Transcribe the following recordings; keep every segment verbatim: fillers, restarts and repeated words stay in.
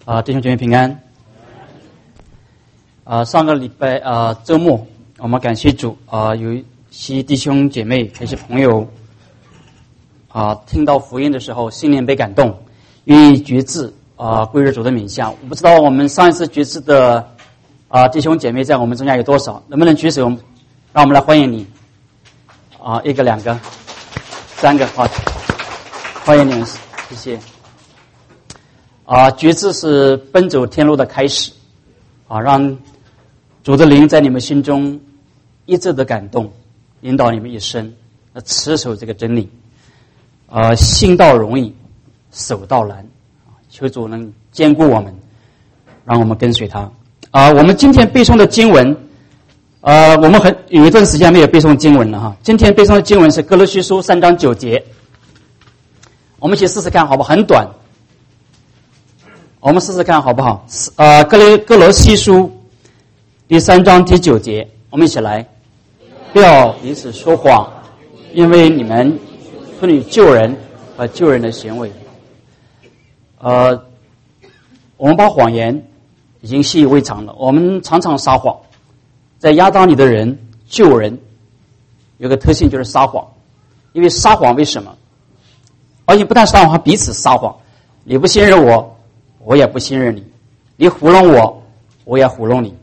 啊、呃，弟兄姐妹平安。啊、呃，上个礼拜啊、呃、周末，我们感谢主啊、呃，有一些弟兄姐妹还是朋友啊、呃，听到福音的时候，心灵被感动，愿意决志啊、呃，归入主的名下。我不知道我们上一次决志的啊、呃、弟兄姐妹在我们中间有多少，能不能举手？让我们来欢迎你啊、呃，一个、两个、三个，好，欢迎你们，谢谢。啊，决志是奔走天路的开始，啊，让主的灵在你们心中一直的感动，引导你们一生，呃，持守这个真理。啊，信道容易，守道难，求主能坚固我们，让我们跟随他。啊，我们今天背诵的经文，呃，我们很有一段时间没有背诵经文了哈。今天背诵的经文是歌罗西书三章九节，我们一起试试看，好不好？很短。我们试试看好不好？呃，哥罗哥罗西书第三章第九节，我们一起来。不要彼此说谎，因为你们妇女救人和救人的行为。呃，我们把谎言已经习以为常了，我们常常撒谎。在亚当里的人救人有个特性就是撒谎，因为撒谎为什么？而且不但撒谎，还彼此撒谎。你不信任我，我也不信任你，你糊弄我，我也糊弄你。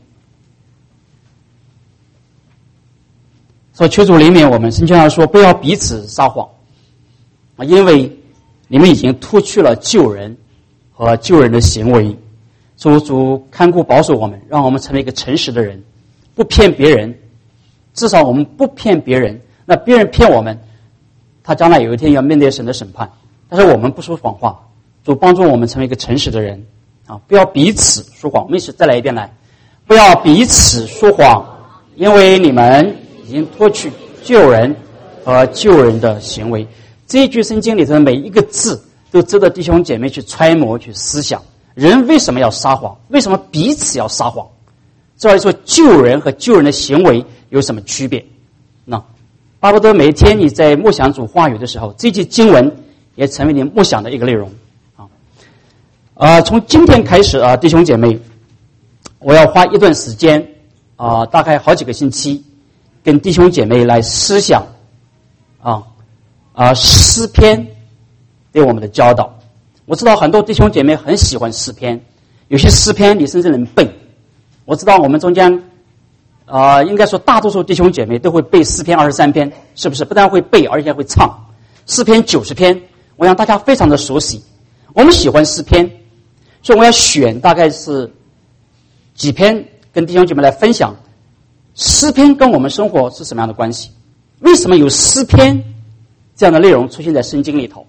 所以求主怜悯我们，圣经上说不要彼此撒谎，因为你们已经脱去了救人和救人的行为。主主看顾保守我们，让我们成为一个诚实的人，不骗别人，至少我们不骗别人。那别人骗我们，他将来有一天要面对神的审判，但是我们不说谎话。主帮助我们成为一个诚实的人啊！不要彼此说谎。我们一起再来一遍来，不要彼此说谎，因为你们已经脱去救人和救人的行为。这一句圣经里头的每一个字都值得弟兄姐妹去揣摩、去思想。人为什么要撒谎？为什么彼此要撒谎？照理说，救人和救人的行为有什么区别？那巴不得每一天你在默想主话语的时候，这句经文也成为你默想的一个内容。啊、呃，从今天开始啊、呃，弟兄姐妹，我要花一段时间啊、呃，大概好几个星期，跟弟兄姐妹来思想啊啊、呃、诗篇对我们的教导。我知道很多弟兄姐妹很喜欢诗篇，有些诗篇你甚至能背。我知道我们中间啊、呃，应该说大多数弟兄姐妹都会背诗篇二十三篇，是不是？不但会背，而且会唱。诗篇九十篇，我想大家非常的熟悉。我们喜欢诗篇。所以我要选大概是几篇跟弟兄姐妹来分享诗篇跟我们生活是什么样的关系，为什么有诗篇这样的内容出现在圣经里头。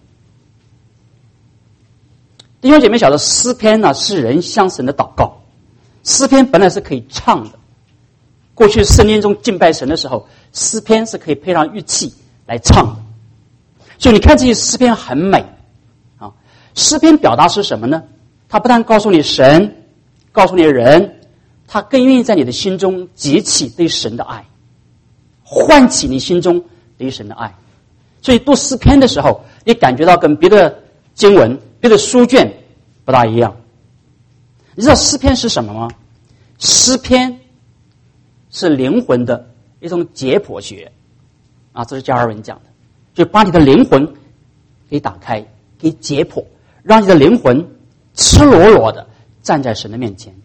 弟兄姐妹晓得诗篇呢是人向神的祷告，诗篇本来是可以唱的，过去圣经中敬拜神的时候，诗篇是可以配上乐器来唱的。所以你看这些诗篇很美啊。诗篇表达是什么呢？他不但告诉你神，告诉你人，他更愿意在你的心中激起对神的爱，唤起你心中对神的爱。所以读诗篇的时候，你感觉到跟别的经文、别的书卷不大一样。你知道诗篇是什么吗？诗篇是灵魂的一种解剖学啊，这是加尔文讲的，就把你的灵魂给打开，给解剖，让你的灵魂赤裸裸的站在神的面前。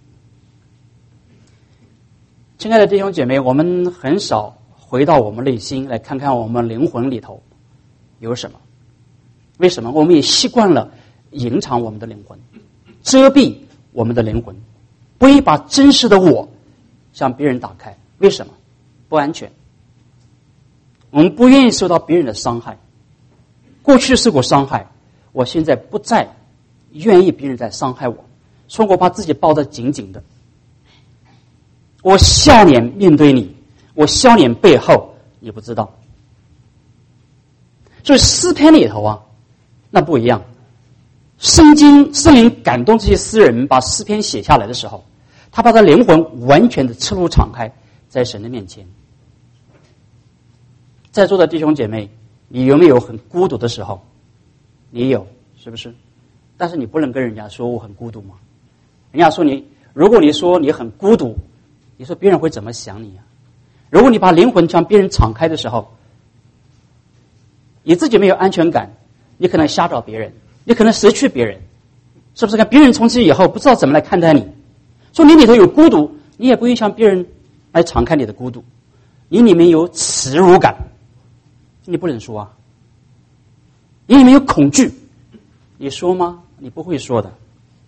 亲爱的弟兄姐妹，我们很少回到我们内心来看看我们灵魂里头有什么。为什么？我们也习惯了隐藏我们的灵魂，遮蔽我们的灵魂，不愿意把真实的我向别人打开。为什么？不安全。我们不愿意受到别人的伤害。过去受过伤害，我现在不再愿意别人在伤害我，所以我把自己抱得紧紧的。我笑脸面对你，我笑脸背后你不知道。所以诗篇里头啊，那不一样。圣经圣灵感动这些诗人把诗篇写下来的时候，他把他灵魂完全的赤露敞开在神的面前。在座的弟兄姐妹，你有没有很孤独的时候？你有，是不是？但是你不能跟人家说我很孤独吗？ 人家说你，如果你说你很孤独，你说别人会怎么想你啊？如果你把灵魂向别人敞开的时候，你自己没有安全感，你可能吓着别人，你可能失去别人，是不是？看别人从此以后不知道怎么来看待你。说你里头有孤独，你也不愿意向别人来敞开你的孤独。你里面有耻辱感，你不能说啊。你里面有恐惧，你说吗？你不会说的。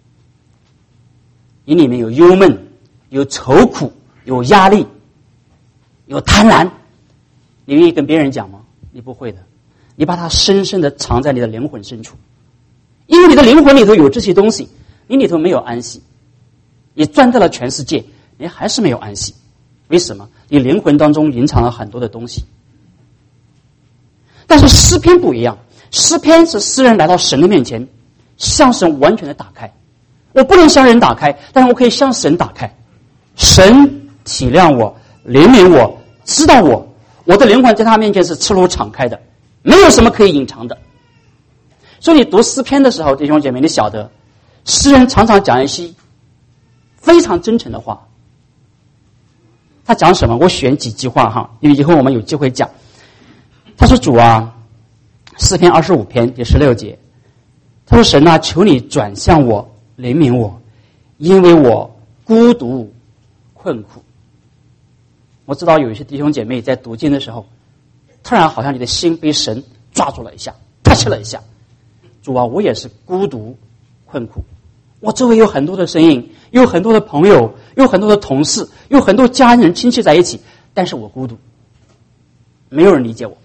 你里面有忧闷，有愁苦，有压力，有贪婪，你愿意跟别人讲吗？你不会的。你把它深深的藏在你的灵魂深处，因为你的灵魂里头有这些东西，你里头没有安息。你钻在了全世界，你还是没有安息。为什么？你灵魂当中隐藏了很多的东西。但是诗篇不一样，诗篇是诗人来到神的面前，向神完全的打开。我不能向人打开，但是我可以向神打开。神体谅我，怜悯我，知道我，我的灵魂在他面前是赤裸敞开的，没有什么可以隐藏的。所以你读诗篇的时候，弟兄姐妹，你晓得诗人常常讲一些非常真诚的话。他讲什么？我选几句话哈，因为以后我们有机会讲。他说：“主啊，诗篇二十五篇第十六节，他说神啊，求你转向我，怜悯我，因为我孤独困苦。”我知道有一些弟兄姐妹在读经的时候，突然好像你的心被神抓住了一下，touch了一下。主啊，我也是孤独困苦，我周围有很多的声音，有很多的朋友，有很多的同事，有很多家人亲戚在一起，但是我孤独，没有人理解我，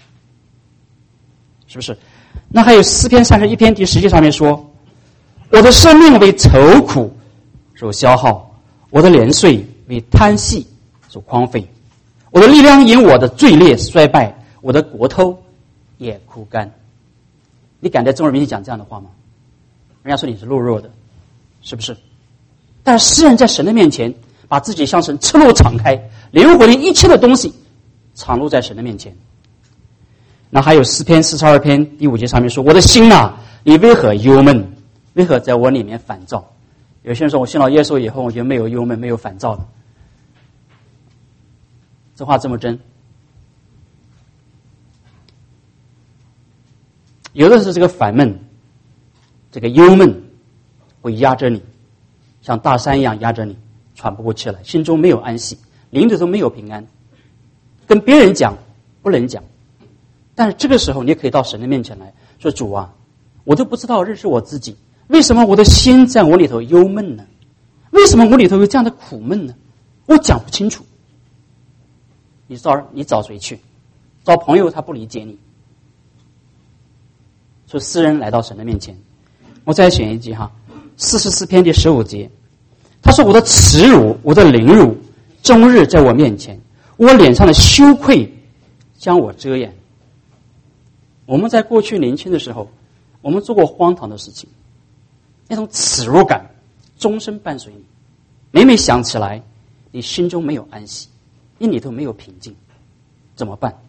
是不是？那还有诗篇三十一篇第十节上面说，我的生命为愁苦所消耗，我的年岁为贪戏所荒废，我的力量因我的罪孽衰败，我的国头也枯干。你敢在众人面前讲这样的话吗？人家说你是懦弱的，是不是？但是诗人在神的面前把自己向神赤裸敞开，灵魂里一切的东西敞露在神的面前。那还有诗篇四十二篇第五节上面说，我的心啊，你为何忧闷？为何在我里面烦躁？有些人说我信了耶稣以后，我觉得没有忧闷，没有烦躁的。这话这么真？有的是这个烦闷，这个忧闷会压着你，像大山一样压着你，喘不过气来，心中没有安息，灵里头没有平安，跟别人讲不能讲。但是这个时候你可以到神的面前来说，主啊，我都不知道认识我自己，为什么我的心在我里头忧闷呢？为什么我里头有这样的苦闷呢？我讲不清楚。你找你找谁去？找朋友他不理解你。所以诗人来到神的面前，我再选一句哈，四十四篇第十五节，他说我的耻辱，我的凌辱，终日在我面前，我脸上的羞愧将我遮掩。我们在过去年轻的时候，我们做过荒唐的事情，那种耻辱感终身伴随你，每每想起来，你心中没有安息，你里头没有平静，怎么办？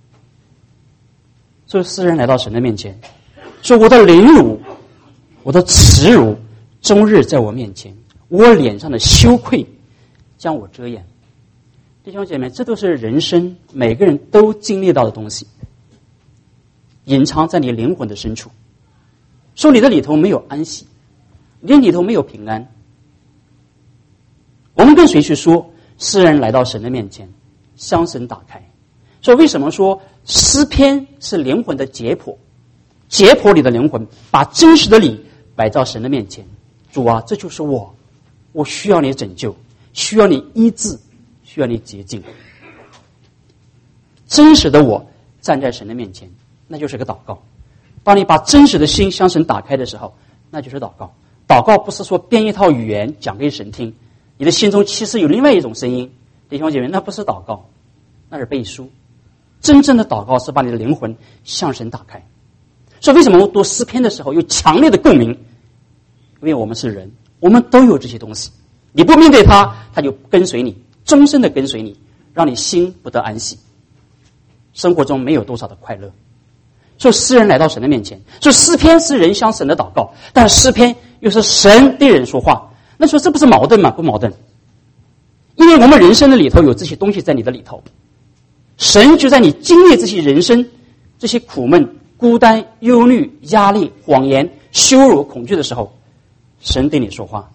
所以诗人来到神的面前，说我的凌辱，我的耻辱，终日在我面前，我脸上的羞愧将我遮掩。弟兄姐妹，这都是人生每个人都经历到的东西，隐藏在你灵魂的深处。说你的里头没有安息，你里头没有平安。我们跟谁去说？诗人来到神的面前，向神打开。所以为什么说诗篇是灵魂的解剖？解剖你的灵魂，把真实的你摆到神的面前。主啊，这就是我，我需要你拯救，需要你医治，需要你洁净。真实的我站在神的面前，那就是个祷告。当你把真实的心向神打开的时候，那就是祷告。祷告不是说编一套语言讲给神听，你的心中其实有另外一种声音。弟兄姐妹，那不是祷告，那是背书。真正的祷告是把你的灵魂向神打开。所以为什么我读诗篇的时候有强烈的共鸣？因为我们是人，我们都有这些东西。你不面对它，它就跟随你，终身的跟随你，让你心不得安息，生活中没有多少的快乐。所以诗人来到神的面前，所以诗篇是人向神的祷告，但诗篇又是神对人说话。 那说这不是矛盾吗？不矛盾，因为我们人生的里头有这些东西在你的里头，神就在你经历这些人生、这些苦闷、孤单、忧虑、压力、谎言、羞辱、恐惧的时候，神对你说话。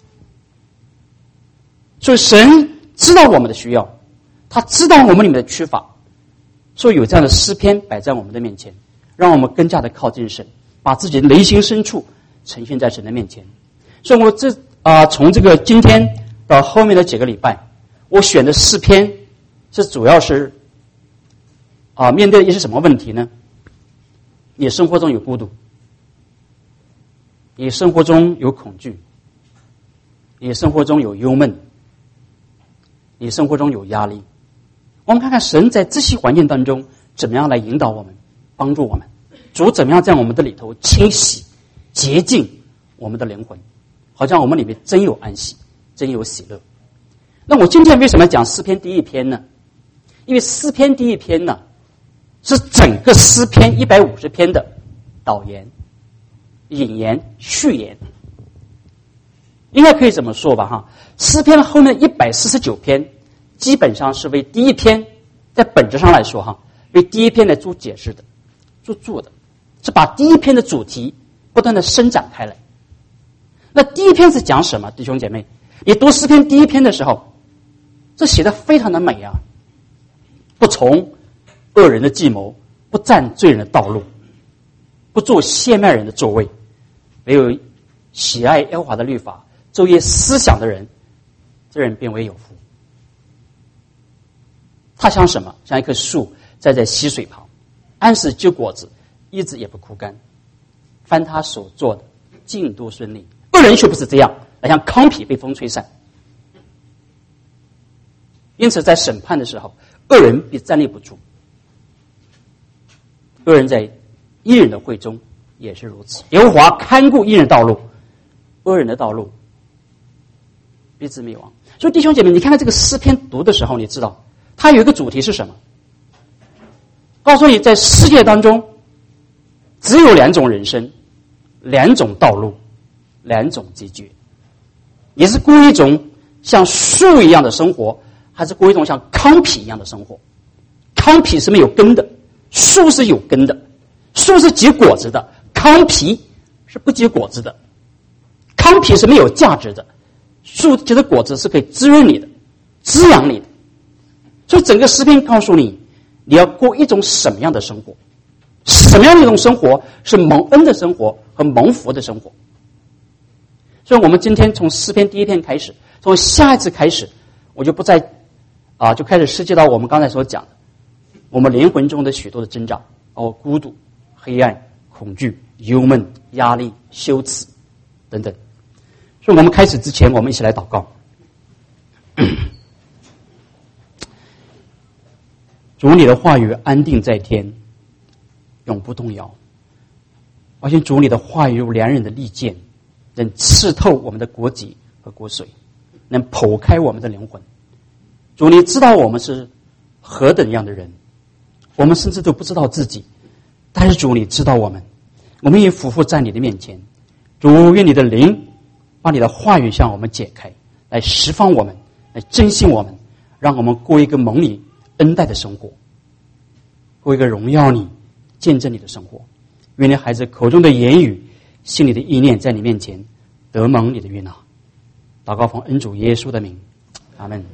所以神知道我们的需要，他知道我们里面的缺乏，所以有这样的诗篇摆在我们的面前，让我们更加的靠近神，把自己的内心深处呈现在神的面前。所以我这啊、呃，从这个今天到后面的几个礼拜，我选的诗篇是主要是啊、呃，面对的一些什么问题呢？你生活中有孤独，你生活中有恐惧，你生活中有忧闷，你生活中有压力。我们看看神在这些环境当中怎么样来引导我们，帮助我们。主怎么样在我们的里头清洗、洁净我们的灵魂，好像我们里面真有安息，真有喜乐。那我今天为什么讲诗篇第一篇呢？因为诗篇第一篇呢，是整个诗篇一百五十篇的导言、引言、序言，应该可以这么说吧哈。诗篇的后面一百四十九篇，基本上是为第一篇，在本质上来说哈，为第一篇来做解释的、做做的，是把第一篇的主题不断的伸展开来。那第一篇是讲什么？弟兄姐妹，你读诗篇第一篇的时候，这写的非常的美啊！不从恶人的计谋，不占罪人的道路，不做亵慢人的座位，唯有喜爱耶和华的律法，昼夜思想的人，这人便为有福。他像什么？像一棵树栽在溪水旁，按时结果子，一直也不枯干。凡他所做的，尽都顺利。恶人却不是这样，好像糠皮被风吹散。因此，在审判的时候，恶人必站立不住。恶人在义人的会中也是如此。耶和华看顾义人道路，恶人的道路必致灭亡。所以弟兄姐妹，你看看这个诗篇读的时候，你知道它有一个主题是什么？告诉你，在世界当中只有两种人生，两种道路，两种结局。你是过一种像树一样的生活，还是过一种像糠皮一样的生活？糠皮是没有根的，树是有根的，树是结果子的，糠皮是不结果子的。糠皮是没有价值的，树结的果子是可以滋润你的，滋养你的。所以整个诗篇告诉你，你要过一种什么样的生活，什么样的一种生活是蒙恩的生活和蒙福的生活。所以我们今天从诗篇第一篇开始，从下一次开始，我就不再啊，就开始涉及到我们刚才所讲的我们灵魂中的许多的挣扎，哦，孤独、黑暗、恐惧、忧闷、压力、羞耻等等。所以我们开始之前，我们一起来祷告。主，你的话语安定在天，永不动摇。而且主，你的话语如两刃的利剑，能刺透我们的国脊和骨髓，能剖开我们的灵魂。主，你知道我们是何等样的人，我们甚至都不知道自己，但是主，你知道我们，我们也匍匐在你的面前。主，愿你的灵把你的话语向我们解开，来释放我们，来珍惜我们，让我们过一个蒙你恩待的生活，过一个荣耀你、见证你的生活。愿你孩子口中的言语、心里的意念，在你面前得蒙你的悦纳。祷告奉恩主耶稣的名，阿们。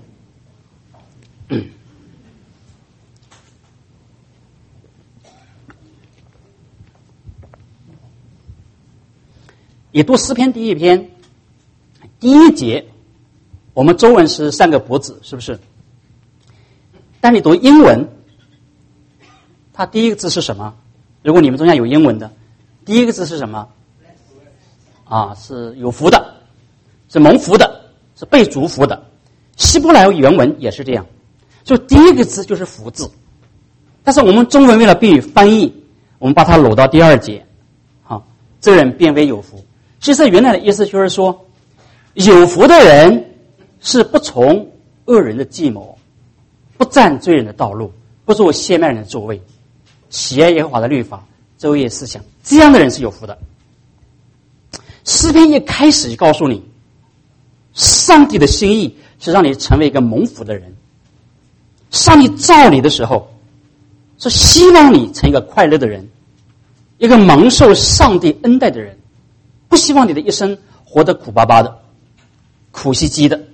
也读诗篇第一篇，第一节，我们中文是三个脖子，是不是？但你读英文，它第一个字是什么？如果你们中间有英文的，第一个字是什么？啊，是有福的，是蒙福的，是被祝福的。希伯来原文也是这样，所以第一个字就是福字。但是我们中文为了便于翻译，我们把它搂到第二节，好，这人变为有福。其实原来的意思就是说，有福的人是不从恶人的计谋，不占罪人的道路，不做亵慢人的座位，喜爱耶和华的律法，昼夜思想，这样的人是有福的。诗篇一开始就告诉你， 上帝的心意是让你成为一个蒙福的人。上帝造你的时候，是希望你成一个快乐的人，一个蒙受上帝恩待的人，不希望你的一生活得苦巴巴的、苦兮兮的。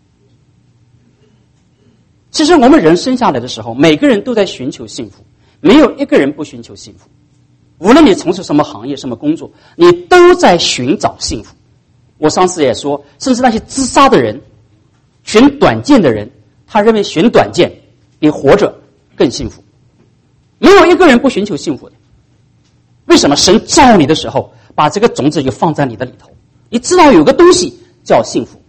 其实我们人生下来的时候，每个人都在寻求幸福，没有一个人不寻求幸福。无论你从事什么行业、什么工作，你都在寻找幸福。我上次也说，甚至那些自杀的人、寻短见的人，他认为寻短见比活着更幸福。没有一个人不寻求幸福的。为什么？神造你的时候，把这个种子就放在你的里头，你知道有个东西叫幸福。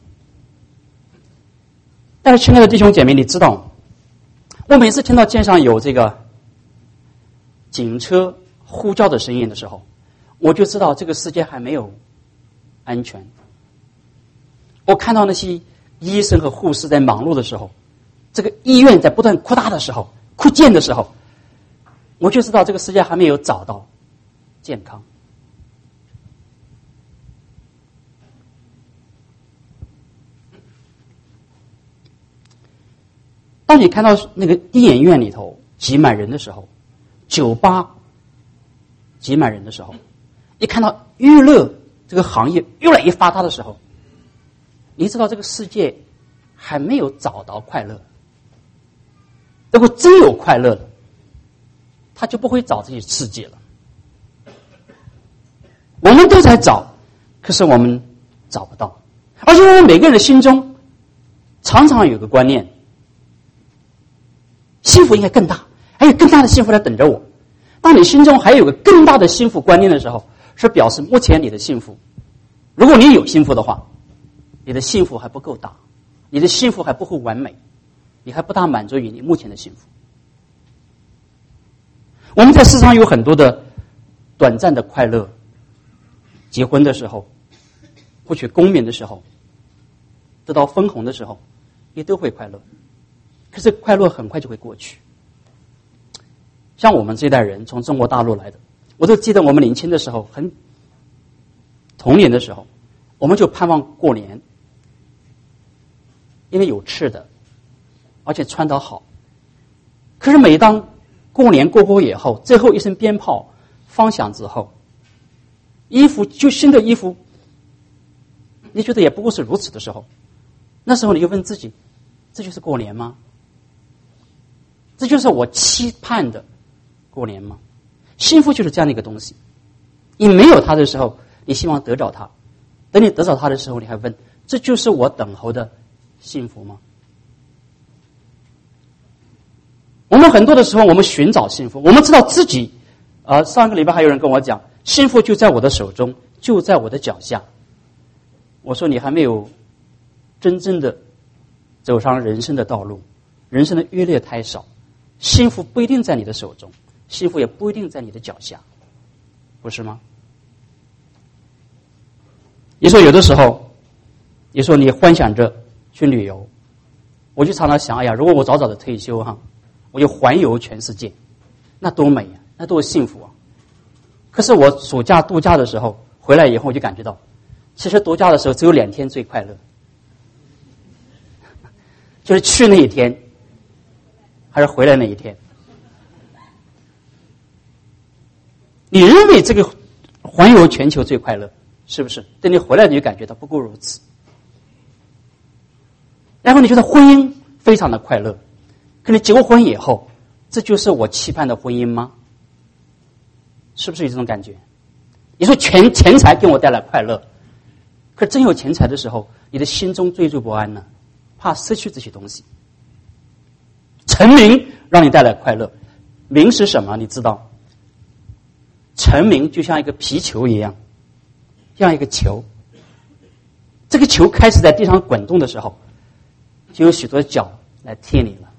但是亲爱的弟兄姐妹，你知道吗？我每次听到街上有这个警车呼叫的声音的时候，我就知道这个世界还没有安全。我看到那些医生和护士在忙碌的时候，这个医院在不断扩大的时候、扩建的时候，我就知道这个世界还没有找到健康。当你看到那个电影院里头挤满人的时候，酒吧挤满人的时候，一看到娱乐这个行业越来越发达的时候，你知道这个世界还没有找到快乐。如果真有快乐了，他就不会找这些刺激了。我们都在找，可是我们找不到。而且我们每个人的心中常常有个观念，幸福应该更大，还有更大的幸福在等着我。当你心中还有个更大的幸福观念的时候，是表示目前你的幸福，如果你有幸福的话，你的幸福还不够大，你的幸福还不够完美，你还不大满足于你目前的幸福。我们在世上有很多的短暂的快乐，结婚的时候，获取功名的时候，得到分红的时候，也都会快乐。可是快乐很快就会过去。像我们这一代人从中国大陆来的，我都记得我们年轻的时候，很童年的时候，我们就盼望过年，因为有吃的，而且穿得好。可是每当过年过后以后，最后一声鞭炮放响之后，衣服就新的衣服，你觉得也不过是如此的时候，那时候你就问自己，这就是过年吗？这就是我期盼的过年吗？幸福就是这样的一个东西，你没有它的时候，你希望得着它，等你得着它的时候，你还问，这就是我等候的幸福吗？我们很多的时候，我们寻找幸福，我们知道自己，呃，上个礼拜还有人跟我讲，幸福就在我的手中，就在我的脚下。我说你还没有真正的走上人生的道路，人生的阅历太少，幸福不一定在你的手中，幸福也不一定在你的脚下，不是吗？你说有的时候，你说你幻想着去旅游，我就常常想，哎呀，如果我早早的退休哈，我就环游全世界，那多美啊，那多幸福啊！可是我暑假度假的时候回来以后，我就感觉到，其实度假的时候只有两天最快乐，就是去那一天，还是回来那一天。你认为这个环游全球最快乐，是不是？等你回来你就感觉到不过如此。然后你觉得婚姻非常的快乐，可你结过婚以后，这就是我期盼的婚姻吗？是不是有这种感觉？你说钱钱财给我带来快乐，可真有钱财的时候，你的心中惴惴不安呢，怕失去这些东西。成名让你带来快乐，名是什么？你知道？成名就像一个皮球一样，像一个球。这个球开始在地上滚动的时候，就有许多脚来踢你了。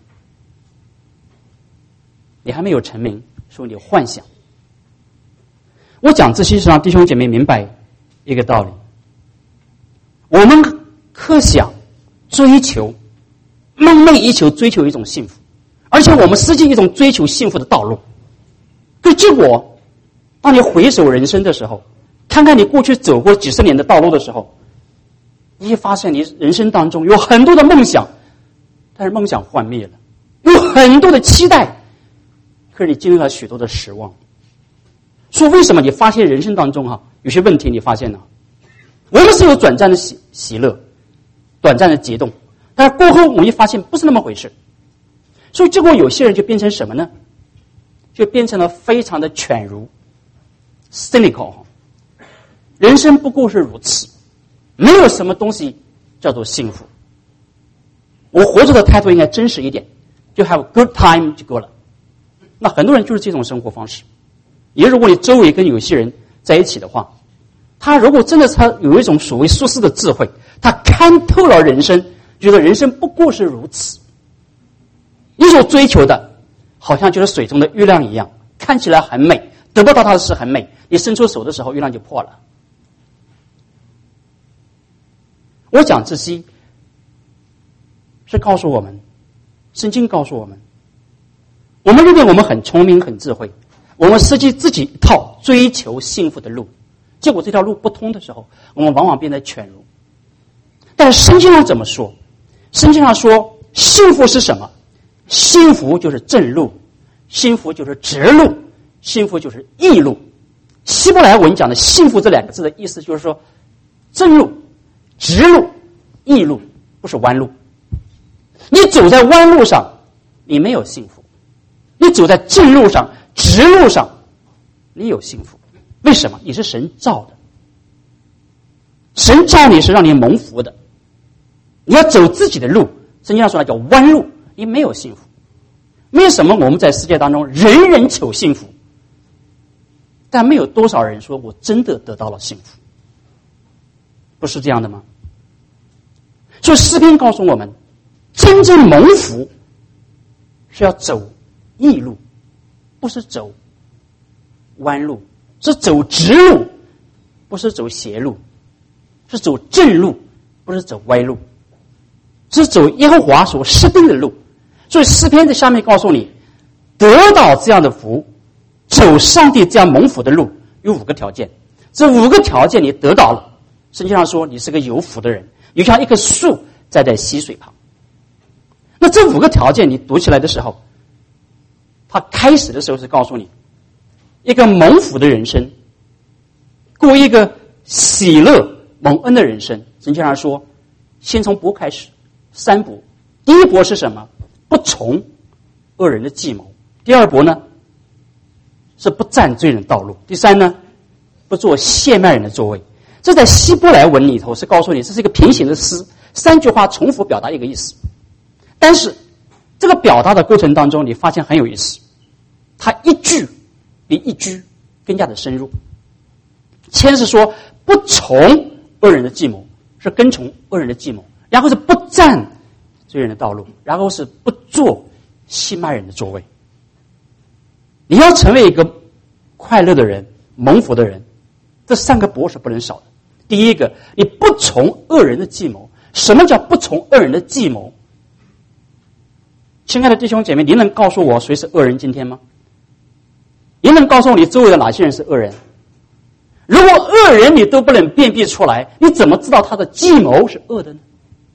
你还没有成名，说你有幻想。我讲这些是让弟兄姐妹明白一个道理：我们渴想、追求、梦寐以求，追求一种幸福，而且我们实际一种追求幸福的道路。可结果，当你回首人生的时候，看看你过去走过几十年的道路的时候， 你会发现你人生当中有很多的梦想，但是梦想幻灭了；有很多的期待，可是你经历了许多的失望。所以为什么你发现人生当中哈、啊、有些问题你发现了？我们是有短暂的喜喜乐，短暂的激动，但是过后我们发现不是那么回事。所以结果有些人就变成什么呢？就变成了非常的犬儒 cynical， 人生不过是如此，没有什么东西叫做幸福。我活着的态度应该真实一点，就 have a good time 就够了。那很多人就是这种生活方式。也如果你周围跟有些人在一起的话，他如果真的他有一种所谓苏轼的智慧，他看透了人生，觉得人生不过是如此，你所追求的好像就是水中的月亮一样，看起来很美，得不到它的是很美，你伸出手的时候月亮就破了。我讲这些是告诉我们，圣经告诉我们，我们认为我们很聪明很智慧，我们设计自己一套追求幸福的路，结果这条路不通的时候，我们往往变得犬儒。但是圣经上怎么说？圣经上说幸福是什么？幸福就是正路，幸福就是直路，幸福就是义路。希伯来文讲的幸福这两个字的意思就是说，正路、直路、义路，不是弯路。你走在弯路上，你没有幸福；你走在正路上、直路上，你有幸福。为什么？你是神造的，神造你是让你蒙福的。你要走自己的路，圣经上说的叫弯路，你没有幸福。为什么我们在世界当中人人求幸福，但没有多少人说我真的得到了幸福？不是这样的吗？所以诗篇告诉我们，真正蒙福是要走义路，不是走弯路，是走直路，不是走斜路，是走正路，不是走歪路，是走耶和华所设定的路。所以诗篇在下面告诉你，得到这样的福，走上帝这样蒙福的路，有五个条件。这五个条件你得到了，圣经上说你是个有福的人，你像一棵树栽在溪水旁。那这五个条件你读起来的时候，他开始的时候是告诉你，一个蒙福的人生，过一个喜乐蒙恩的人生。圣经上说，先从博开始，三博。第一博是什么？不从恶人的计谋。第二博呢，是不占罪人道路。第三呢，不做亵慢人的座位。这在希伯来文里头是告诉你，这是一个平行的诗，三句话重复表达一个意思。但是这个表达的过程当中，你发现很有意思，它一句比一句更加的深入。先是说不从恶人的计谋，是跟从恶人的计谋，然后是不占罪人的道路，然后是不做亵慢人的座位。你要成为一个快乐的人、蒙福的人，这三个博是不能少的。第一个，你不从恶人的计谋。什么叫不从恶人的计谋？亲爱的弟兄姐妹，您能告诉我谁是恶人今天吗？您能告诉我你周围的哪些人是恶人？如果恶人你都不能辨别出来，你怎么知道他的计谋是恶的呢？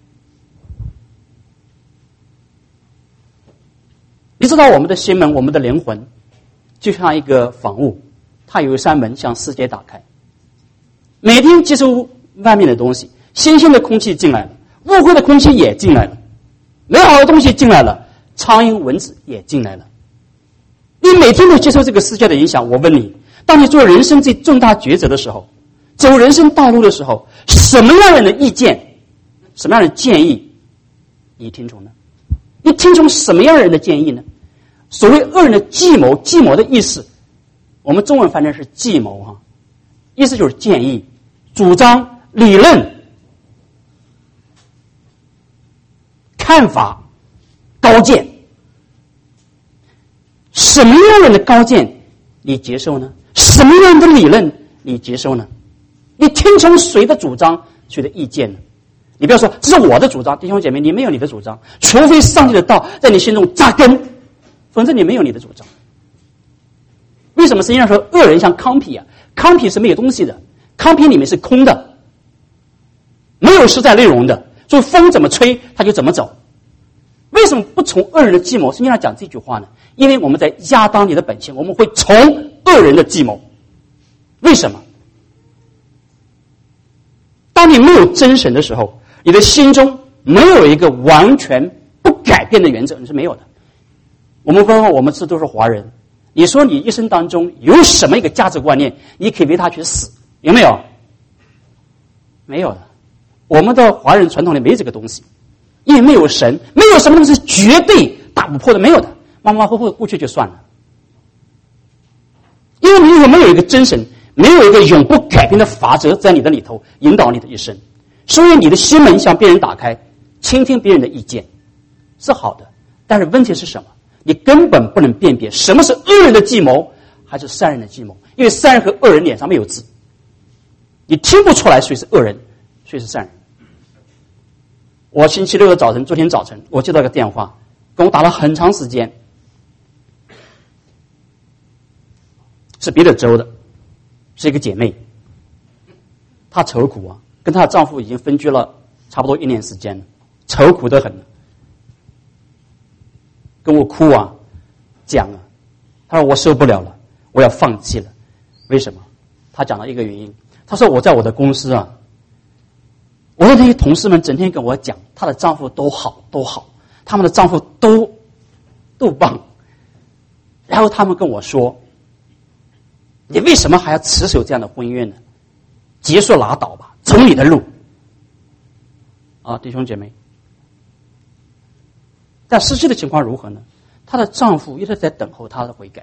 你知道我们的心门，我们的灵魂就像一个房屋，它有一扇门向世界打开，每天接收外面的东西，新鲜的空气进来了，污秽的空气也进来了，美好的东西进来了，苍蝇蚊子也进来了。你每天都接受这个世界的影响。我问你，当你做人生最重大抉择的时候，走人生道路的时候，什么样的意见，什么样的建议你听从呢？你听从什么样的人的建议呢？所谓恶人的计谋，计谋的意思，我们中文翻译是计谋哈，意思就是建议、主张、理论、看法、高见。什么样人的高见你接受呢？什么样的理论你接受呢？你听从谁的主张，谁的意见呢？你不要说这是我的主张，弟兄姐妹，你没有你的主张，除非上帝的道在你心中扎根，否则你没有你的主张。为什么圣经上说恶人像糠皮啊？糠皮是没有东西的，糠皮里面是空的。 没有实在内容的，所以风怎么吹他就怎么走。为什么不从恶人的计谋？圣经上讲这句话呢？因为我们在亚当里的本性，我们会从恶人的计谋。为什么？当你没有真神的时候，你的心中没有一个完全不改变的原则，你是没有的。我们问问我们这都是华人，你说你一生当中有什么一个价值观念，你可以为他去死，有没有？没有的。我们的华人传统里没这个东西，因为没有神，没有什么东西是绝对打不破的，没有的。马马虎虎过去就算了，因为你如果没有一个真神，没有一个永不改变的法则在你的里头引导你的一生，所以你的心门向别人打开，倾听别人的意见是好的，但是问题是什么？你根本不能辨别什么是恶人的计谋还是善人的计谋，因为善人和恶人脸上没有字，你听不出来谁是恶人谁是善人。我星期六的早晨，昨天早晨我接到一个电话，跟我打了很长时间，是别的州的，是一个姐妹，她愁苦啊，跟她的丈夫已经分居了差不多一年时间了，愁苦得很，跟我哭啊，讲啊，她说我受不了了，我要放弃了。为什么？她讲了一个原因，她说我在我的公司啊，我的那些同事们整天跟我讲，她的丈夫都好都好，他们的丈夫都都棒，然后他们跟我说，你为什么还要持守这样的婚姻呢？结束拉倒吧，走你的路。啊，弟兄姐妹，但实际的情况如何呢？她的丈夫一直在等候她的悔改。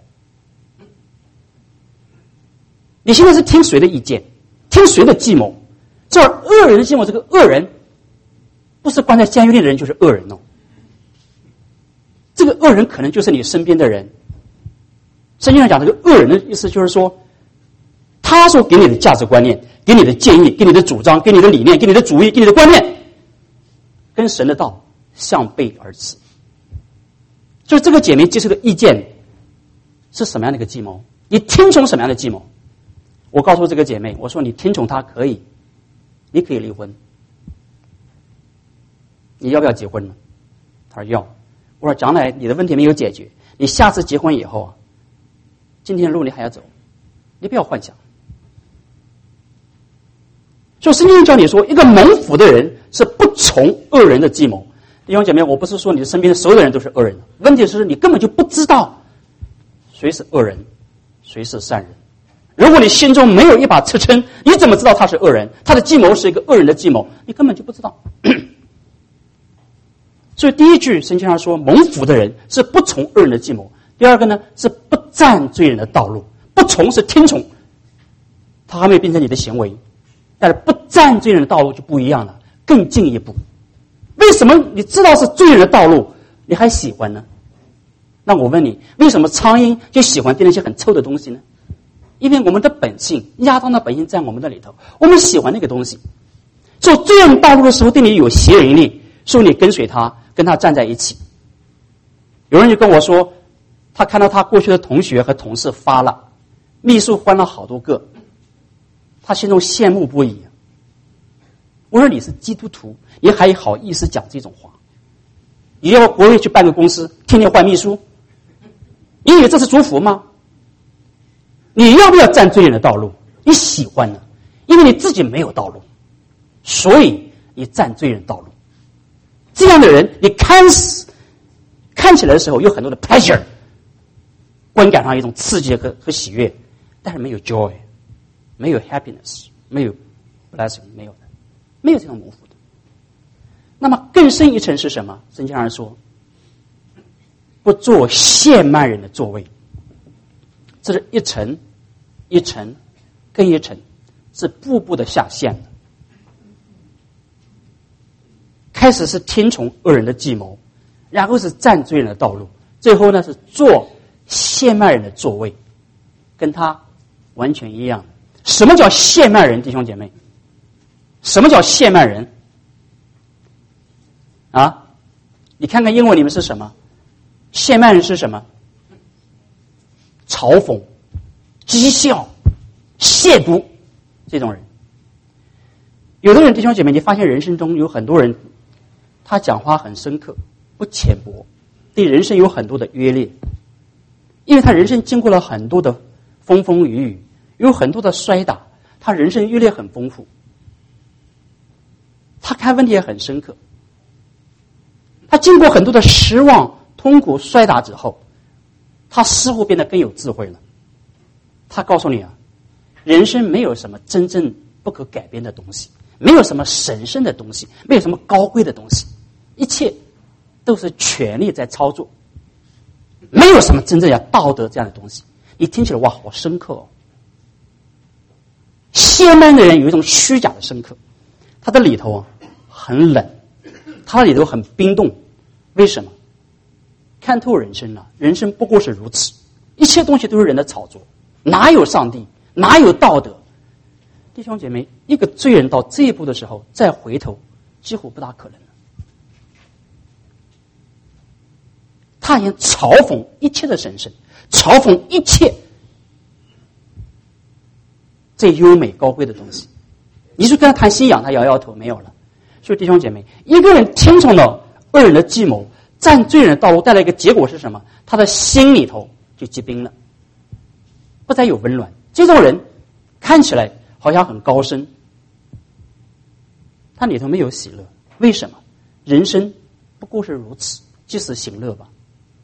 你现在是听谁的意见？听谁的计谋？这恶人的计谋，这个恶人不是关在监狱里的人就是恶人哦。这个恶人可能就是你身边的人。圣经上讲这个恶人的意思就是说，他所给你的价值观念，给你的建议，给你的主张，给你的理念，给你的主意，给你的观念，跟神的道相背而驰。就是这个姐妹接受的意见是什么样的一个计谋？你听从什么样的计谋？我告诉这个姐妹，我说你听从他可以，你可以离婚，你要不要结婚呢？她说要。我说将来你的问题没有解决，你下次结婚以后啊，今天的路你还要走，你不要幻想。所以圣经教你说，一个蒙福的人是不从恶人的计谋。弟兄姐妹，我不是说你身边的所有的人都是恶人，问题是你根本就不知道谁是恶人，谁是善人。如果你心中没有一把尺秤，你怎么知道他是恶人？他的计谋是一个恶人的计谋，你根本就不知道。所以第一句圣经上说，蒙福的人是不从恶人的计谋。第二个呢，是不占罪人的道路。不从是听从，他还没有变成你的行为，但是不占罪人的道路就不一样了，更进一步。为什么你知道是罪人的道路，你还喜欢呢？那我问你，为什么苍蝇就喜欢叮那些很臭的东西呢？因为我们的本性，亚当的本性在我们的里头，我们喜欢那个东西。走罪人道路的时候，对你有吸引力，所以你跟随他，跟他站在一起。有人就跟我说，他看到他过去的同学和同事发了，秘书换了好多个，他心中羡慕不已。我说你是基督徒，你还好意思讲这种话？你要国内去办个公司，天天换秘书，你以为这是祝福吗？你要不要占罪人的道路？你喜欢呢，因为你自己没有道路，所以你占罪人道路。这样的人，你看似看起来的时候有很多的 pleasure， 观感上一种刺激和和喜悦，但是没有 joy， 没有 happiness， 没有 blessing， 没有的，没有这种蒙福的。那么更深一层是什么？圣经上说，不做亵慢人的座位。这是一层一层跟一层，是步步的下陷的。开始是听从恶人的计谋，然后是占罪人的道路，最后呢是做亵慢人的座位，跟他完全一样。什么叫亵慢人，弟兄姐妹？什么叫亵慢人？啊，你看看英文里面是什么？亵慢人是什么？嘲讽、讥笑、亵渎这种人。 有的人弟兄姐妹，你发现人生中有很多人，他讲话很深刻，不浅薄，对人生有很多的约略，因为他人生经过了很多的风风雨雨，有很多的摔打，他人生阅历很丰富，他看问题也很深刻，他经过很多的失望、痛苦、摔打之后，他似乎变得更有智慧了。他告诉你啊，人生没有什么真正不可改变的东西，没有什么神圣的东西，没有什么高贵的东西，一切都是权力在操作，没有什么真正要道德这样的东西。你听起来哇，好深刻哦！仙丹的人有一种虚假的深刻，他的里头啊很冷，他的里头很冰冻。为什么？看透人生了，人生不过是如此，一切东西都是人的炒作，哪有上帝，哪有道德？弟兄姐妹，一个罪人到这一步的时候，再回头几乎不大可能了。他也嘲讽一切的神圣，嘲讽一切最优美高贵的东西。你说跟他谈信仰，他摇摇头，没有了。所以弟兄姐妹，一个人听从了恶人的计谋，占罪人的道路，带来一个结果是什么？他的心里头就结冰了，不再有温暖。这种人看起来好像很高深，他里头没有喜乐。为什么？人生不过是如此，即使行乐吧。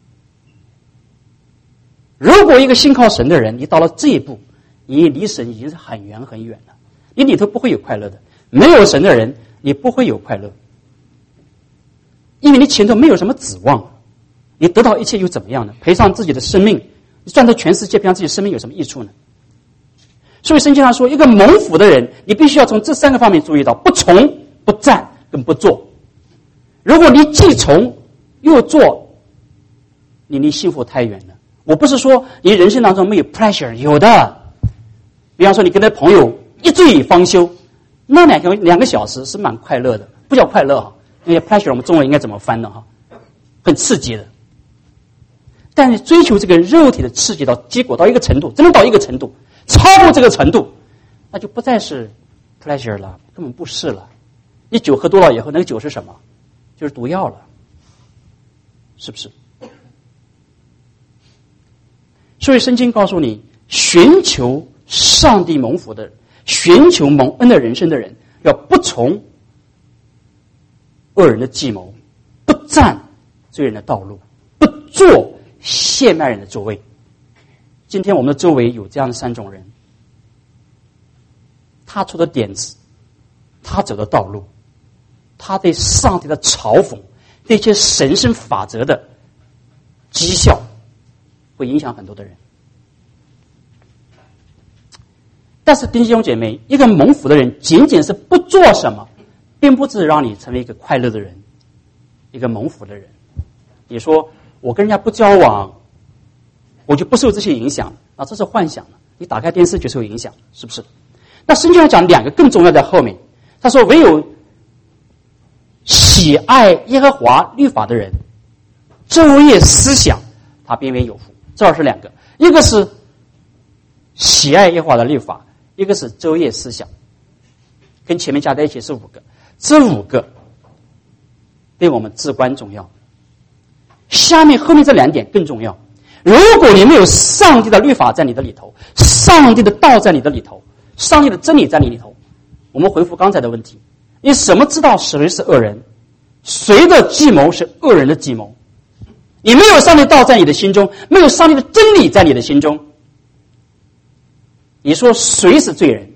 如果一个信靠神的人，你到了这一步，你离神已经是很远很远了，你里头不会有快乐的。没有神的人，你不会有快乐，因为你前头没有什么指望，你得到一切又怎么样呢？赔上自己的生命，你赚到全世界，赔上自己的生命有什么益处呢？所以圣经上说，一个蒙福的人，你必须要从这三个方面注意到：不从、不战跟不做。如果你既从又做，你离幸福太远了。我不是说你人生当中没有 pressure， 有的。比方说你跟他朋友一醉方休，那两个两个小时是蛮快乐的，不叫快乐哈，因为 pressure 我们中文应该怎么翻呢哈？很刺激的。但是追求这个肉体的刺激到结果到一个程度，真的到一个程度，超过这个程度，那就不再是 pleasure 了，根本不是了。你酒喝多了以后，那个酒是什么？就是毒药了，是不是？所以圣经告诉你，寻求上帝蒙福的人，寻求蒙恩的人生的人，要不从恶人的计谋，不占罪人的道路，不做亵慢人的座位。今天我们的周围有这样的三种人，他出的点子，他走的道路，他对上帝的嘲讽，对一些神圣法则的讥笑，会影响很多的人。但是弟兄姐妹，一个蒙福的人仅仅是不做什么，并不是让你成为一个快乐的人，一个蒙福的人。你说我跟人家不交往，我就不受这些影响，那这是幻想了。你打开电视就受影响，是不是？那圣经上讲两个更重要在后面，他说唯有喜爱耶和华律法的人，昼夜思想，他便为有福。这是两个，一个是喜爱耶和华的律法，一个是昼夜思想，跟前面加在一起是五个。这五个对我们至关重要。下面后面这两点更重要。如果你没有上帝的律法在你的里头，上帝的道在你的里头，上帝的真理在你里头，我们回复刚才的问题，你怎么知道谁是恶人，谁的计谋是恶人的计谋？你没有上帝道在你的心中，没有上帝的真理在你的心中，你说谁是罪人？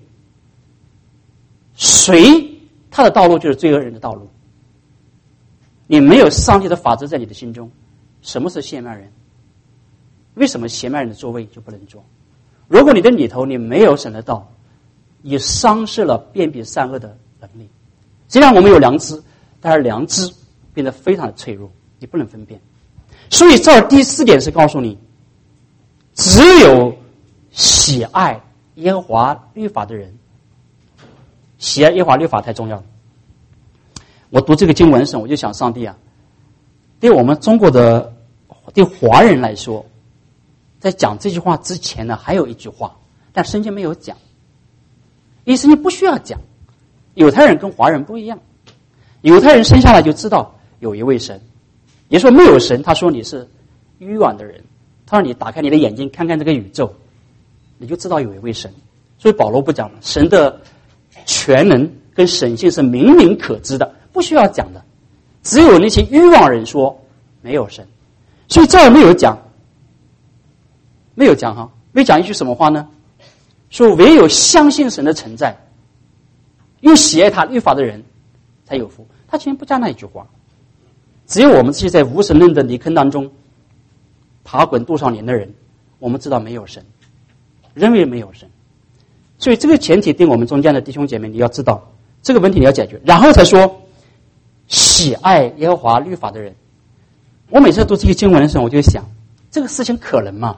谁他的道路就是罪恶人的道路？你没有上帝的法则在你的心中，什么是亵慢人？为什么亵慢人的座位就不能坐？如果你的里头你没有神的道，你丧失了辨别善恶的能力。虽然我们有良知，但是良知变得非常的脆弱，你不能分辨。所以这儿第四点是告诉你，只有喜爱耶和华律法的人，喜爱耶和华律法太重要了。我读这个经文时，我就想，上帝啊，对我们中国的对华人来说，在讲这句话之前呢，还有一句话，但圣经没有讲，因为圣经不需要讲， 犹太人跟华人不一样，犹太人生下来就知道有一位神，也说没有神，他说你是愚妄的人，他说你打开你的眼睛看看这个宇宙，你就知道有一位神。所以保罗不讲了，神的全能跟神性是明明可知的，不需要讲的。只有那些愚妄人说没有神，所以这儿没有讲，没有讲哈，没讲一句什么话呢？说唯有相信神的存在，又喜爱他律法的人才有福。他前面不加那一句话。只有我们这些在无神论的泥坑当中爬滚多少年的人，我们知道没有神，认为没有神。所以这个前提对我们中间的弟兄姐妹，你要知道这个问题你要解决，然后才说喜爱耶和华律法的人。我每次读这些经文的时候，我就想这个事情可能吗？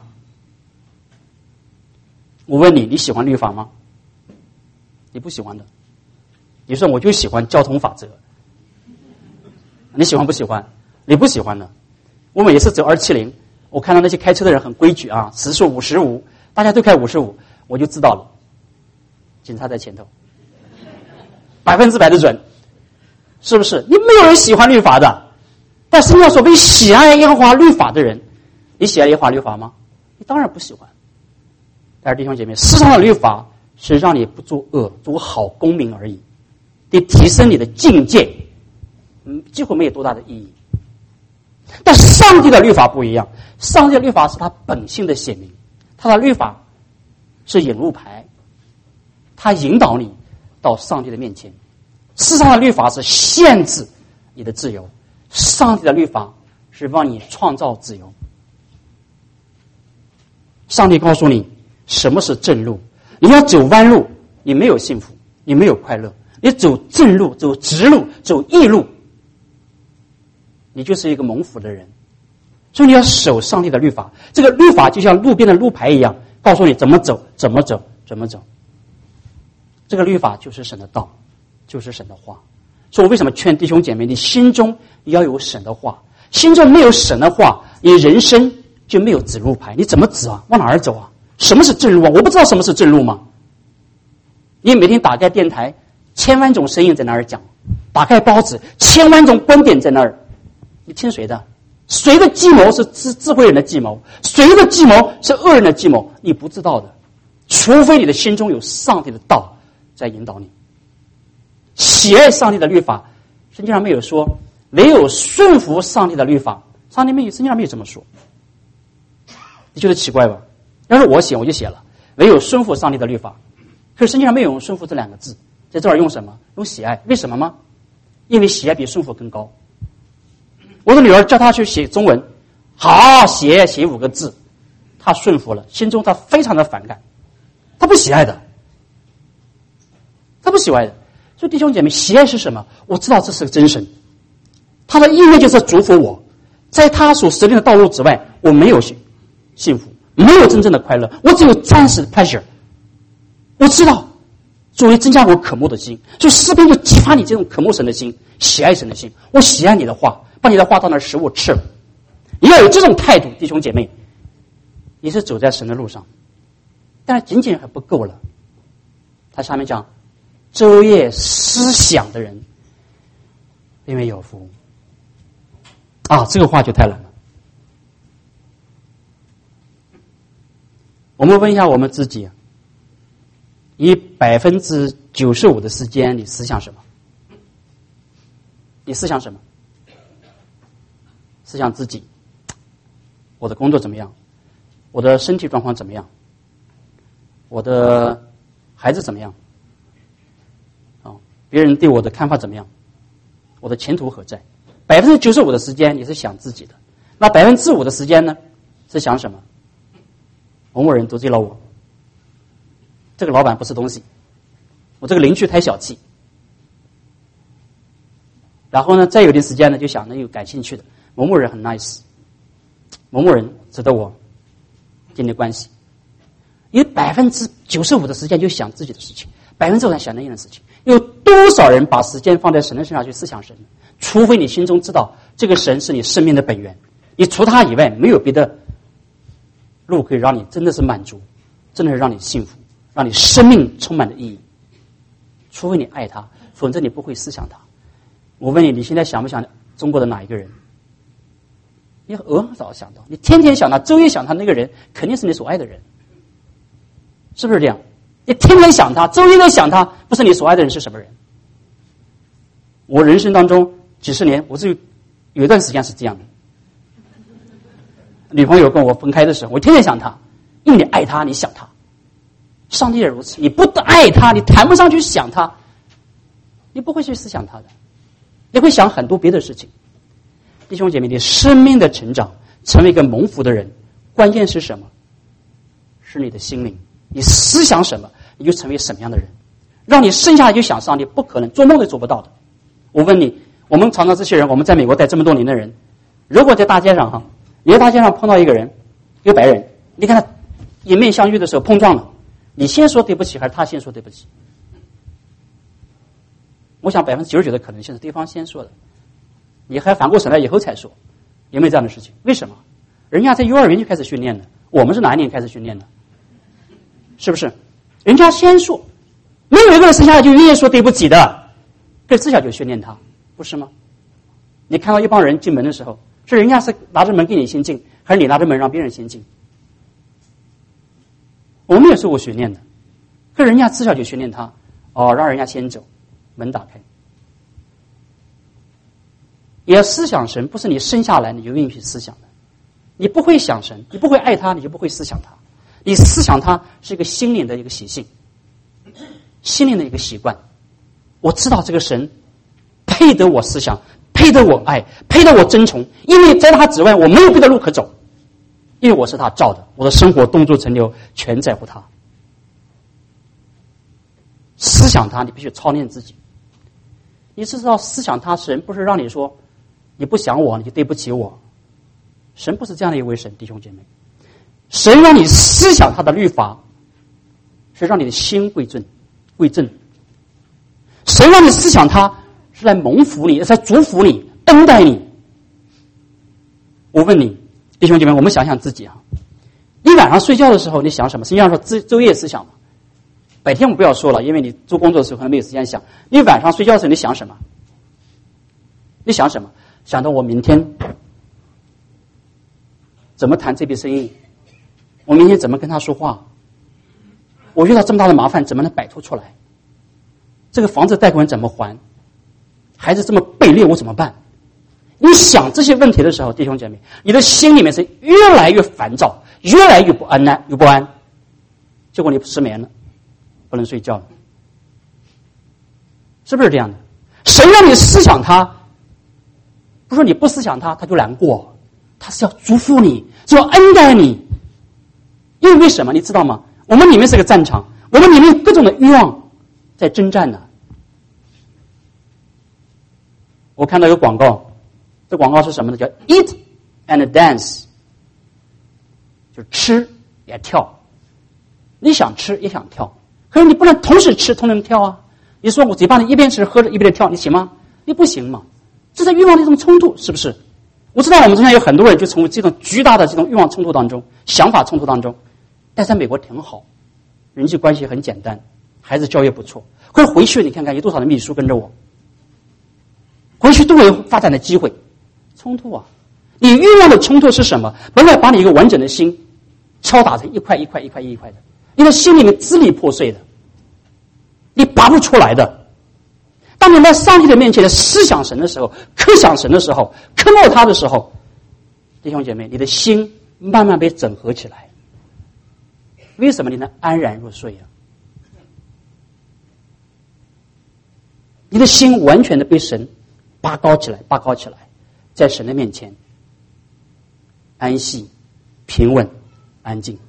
我问你，你喜欢律法吗？你不喜欢的。你说我就喜欢交通法则，你喜欢不喜欢？你不喜欢的。我每次走二七零，我看到那些开车的人很规矩啊，时速五十五，大家都开五十五，我就知道了，警察在前头，百分之百的准，是不是？你没有人喜欢律法的，但是你要说为喜爱耶和华律法的人，你喜爱耶和华律法吗？你当然不喜欢。但是弟兄姐妹，世上的律法是让你不做恶，做好公民而已，得提升你的境界，嗯，几乎没有多大的意义。但上帝的律法不一样，上帝的律法是他本性的显明，他的律法是引路牌，他引导你到上帝的面前。世上的律法是限制你的自由，上帝的律法是帮你创造自由。上帝告诉你什么是正路，你要走弯路，你没有幸福，你没有快乐；你走正路，走直路，走义路，你就是一个蒙福的人。所以你要守上帝的律法，这个律法就像路边的路牌一样，告诉你怎么走，怎么走，怎么走。这个律法就是神的道，就是神的话。所以我为什么劝弟兄姐妹，你心中要有神的话，心中没有神的话，你人生就没有指路牌，你怎么指啊？往哪儿走啊？什么是正路啊？我不知道什么是正路吗？你每天打开电台，千万种声音在那儿讲，打开报纸，千万种观点在那儿，你听谁的？谁的计谋是智智慧人的计谋？谁的计谋是恶人的计谋？你不知道的，除非你的心中有上帝的道在引导你。喜爱上帝的律法，圣经上没有说唯有顺服上帝的律法，上帝没有，圣经上没有这么说。你觉得奇怪吧？要是我写我就写了唯有顺服上帝的律法，可是圣经上没有用顺服这两个字，在这儿用什么？用喜爱。为什么吗？因为喜爱比顺服更高。我的女儿叫她去写中文，好写写五个字，她顺服了，心中她非常的反感，她不喜爱的，她不喜爱的。所以弟兄姐妹，喜爱是什么？我知道这是个真神，他的意念就是祝福我，在他所设定的道路之外，我没有幸福，没有真正的快乐，我只有暂时的 pleasure。 我知道作为增加我渴慕的心，所以诗篇就激发你这种渴慕神的心，喜爱神的心。我喜爱你的话，把你的话当成食物吃了。你要有这种态度，弟兄姐妹，你是走在神的路上。但是仅仅还不够了，他下面讲昼夜思想的人因为有福啊，这个话就太难了。我们问一下我们自己，以百分之九十五的时间，你思想什么？你思想什么？思想自己，我的工作怎么样？我的身体状况怎么样？我的孩子怎么样？啊，别人对我的看法怎么样？我的前途何在？百分之九十五的时间你是想自己的，那百分之五的时间呢？是想什么？某某人得罪了我，这个老板不是东西，我这个邻居太小气。然后呢，再有点时间呢，就想那有感兴趣的某某人很 nice， 某某人值得我建立关系。有百分之九十五的时间就想自己的事情，百分之五在想那样的事情。有多少人把时间放在神的身上去思想神？除非你心中知道这个神是你生命的本源，你除他以外没有别的路可以让你真的是满足，真的是让你幸福，让你生命充满了意义。除非你爱他， 否则你不会思想他。我问你，你现在想不想中国的哪一个人？你偶尔早想到，你天天想他，周夜想他，那个人肯定是你所爱的人，是不是这样？你天天想他，周夜在想他，不是你所爱的人是什么人？我人生当中几十年，我是有有一段时间是这样的。女朋友跟我分开的时候，我天天想她，因为你爱她，你想她。上帝也如此，你不爱她，你谈不上去想她，你不会去思想她的，你会想很多别的事情。弟兄姐妹，你生命的成长，成为一个蒙福的人，关键是什么？是你的心灵，你思想什么，你就成为什么样的人。让你生下来就想上帝，不可能，做梦都做不到的。我问你，我们常常这些人，我们在美国待这么多年的人，如果在大街上哈，你在大街上碰到一个人，一个白人，你看他迎面相遇的时候碰撞了，你先说对不起还是他先说对不起？我想百分之九十九的可能性是对方先说的，你还反过神来以后才说，有没有这样的事情？为什么？人家在幼儿园就开始训练的，我们是哪一年开始训练的？是不是？人家先说，没有一个人生下来就愿意说对不起的，这自小就训练他，不是吗？你看到一帮人进门的时候，是人家是拿着门给你先进，还是你拿着门让别人先进？我们也受过训练的，可人家自小就训练他，哦，让人家先走，门打开。也要思想神，不是你生下来你就愿意去思想的。你不会想神，你不会爱他，你就不会思想他。你思想他是一个心灵的一个习性，心灵的一个习惯。我知道这个神配得我思想，配得我爱，配得我尊崇，因为在他之外我没有别的路可走，因为我是他造的，我的生活动作成就全在乎他。思想他，你必须操练自己。你知道思想他，神不是让你说你不想我你就对不起我，神不是这样的一位神，弟兄姐妹。神让你思想他的律法，是让你的心归正归正。神让你思想他，是来蒙福你，是来祝福你，恩待你。我问你，弟兄姐妹，我们想想自己啊，你晚上睡觉的时候你想什么？实际上说昼夜思想嘛。白天我们不要说了，因为你做工作的时候可能没有时间想。你晚上睡觉的时候你想什么？你想什么？想到我明天怎么谈这笔生意，我明天怎么跟他说话，我遇到这么大的麻烦怎么能摆脱出来，这个房子贷款怎么还，孩子这么卑劣我怎么办？你想这些问题的时候，弟兄姐妹，你的心里面是越来越烦躁，越来越不安呢，越不安，结果你失眠了，不能睡觉了，是不是这样的？神让你思想他，不是你不思想他他就难过，他是要祝福你，是要恩待你。因为为什么你知道吗？我们里面是个战场，我们里面各种的欲望在征战呢。我看到一个广告，这广告是什么呢？叫 Eat and Dance， 就是吃也跳。你想吃也想跳，可是你不能同时吃同时跳啊！你说我嘴巴里一边吃喝着一边跳，你行吗？你不行嘛！这是欲望的一种冲突，是不是？我知道我们中间有很多人就从这种巨大的这种欲望冲突当中、想法冲突当中，但在美国挺好，人际关系很简单，孩子教育不错。可是回去你看看有多少的秘书跟着我，回去都有发展的机会。冲突啊！你欲望的冲突是什么？本来把你一个完整的心敲打成一块一块一块一块的，你的心里面支离破碎的，你拔不出来的。当你在上帝的面前的思想神的时候，刻想神的时候，刻默他的时候，弟兄姐妹，你的心慢慢被整合起来。为什么你能安然入睡啊？你的心完全的被神拔高起来，拔高起来，在神的面前安息、平稳、安静。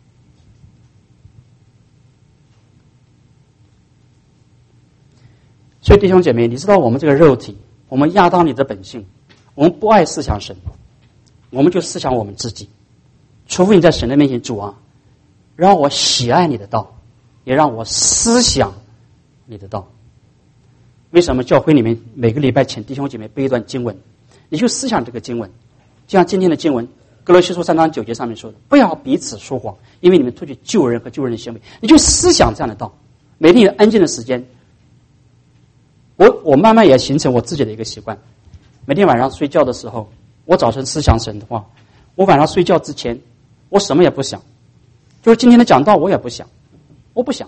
所以弟兄姐妹，你知道我们这个肉体，我们亚当里的本性，我们不爱思想神，我们就思想我们自己。除非你在神的面前，主啊，让我喜爱你的道，也让我思想你的道。为什么教会里面每个礼拜请弟兄姐妹背一段经文，你就思想这个经文，就像今天的经文哥罗西书三章九节上面说的，不要彼此说谎，因为你们脱去救人和救人的行为。你就思想这样的道，每天有安静的时间， 我我慢慢也形成我自己的一个习惯，每天晚上睡觉的时候，我早晨思想神的话，我晚上睡觉之前，我什么也不想，就是今天的讲道我也不想，我不想。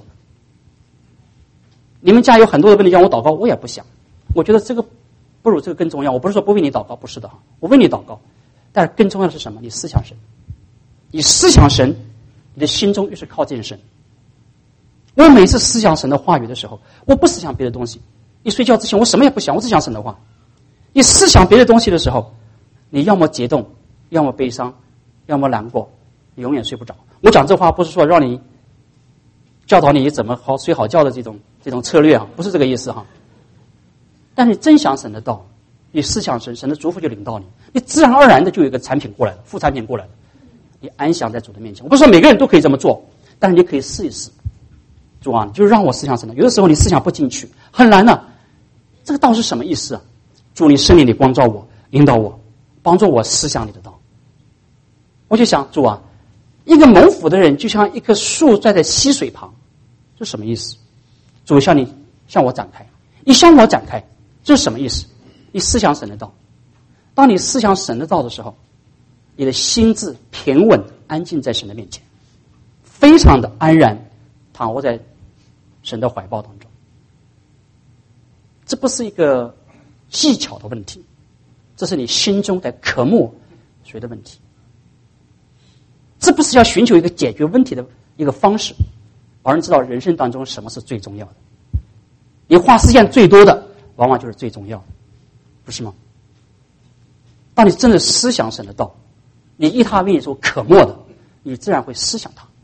你们家有很多的问题让我祷告，我也不想。我觉得这个不如这个更重要。我不是说不为你祷告，不是的，我为你祷告，但是更重要的是什么？你思想神，你思想神，你的心中越是靠近神。我每次思想神的话语的时候，我不思想别的东西。你睡觉之前，我什么也不想，我只想神的话。你思想别的东西的时候，你要么激动，要么悲伤，要么难过，你永远睡不着。我讲这话不是说让你教导你怎么好睡好觉的这种这种策略啊，不是这个意思哈。但是真想神的道，你思想神，神的祝福就领到你，你自然而然的就有一个产品过来了，副产品过来了，你安详在主的面前。我不是说每个人都可以这么做，但是你可以试一试。主啊，就是让我思想神的。有的时候你思想不进去，很难的、啊。这个道是什么意思啊？主，你圣灵里光照我，引导我，帮助我思想你的道。我就想，主啊，一个蒙福的人就像一棵树栽在溪水旁，这什么意思？主向你向我展开，你向我展开，这是什么意思？你思想神的道。当你思想神的道的时候，你的心智平稳安静在神的面前，非常的安然躺卧在神的怀抱当中。这不是一个技巧的问题，这是你心中在渴慕谁的问题。这不是要寻求一个解决问题的一个方式，而是知道人生当中什么是最重要的。你花时间最多的往往就是最重要的，不是吗？当你真的思想神的道，你依他命所渴慕的，你自然会思想他。